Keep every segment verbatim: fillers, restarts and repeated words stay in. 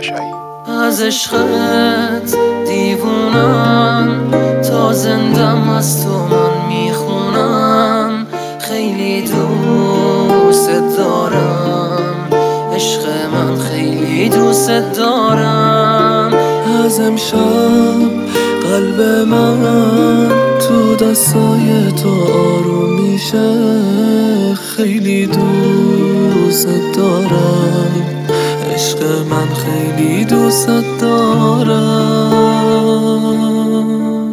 تماشایی. از عشقت دیوونم، تا زندم از تو من میخونم. خیلی دوست دارم، عشق من خیلی دوست دارم. از امشب قلب من تو دستای تو آروم میشه. خیلی دوست دارم، عشق من خیلی دوست دارم.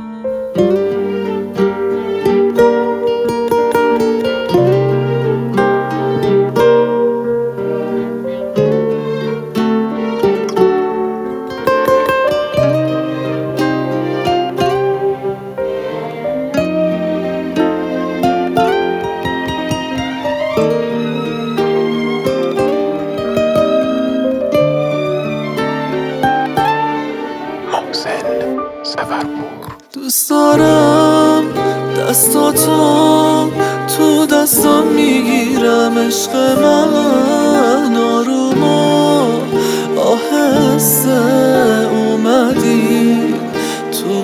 دوست دارم دستاتو تو دستم میگیرم. عشق من آروم و آهسته اومدی تو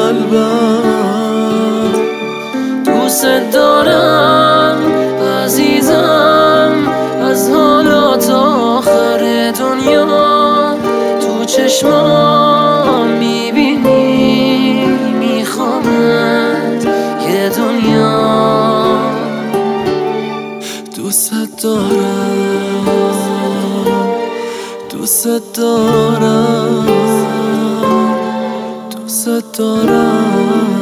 قلبم. دوست دارم عزیزم، از حالا تا آخر دنیا. تو چشمام میبینی میخوامت یه دنیا. دوست دارم، دوست دارم، دوست دارم.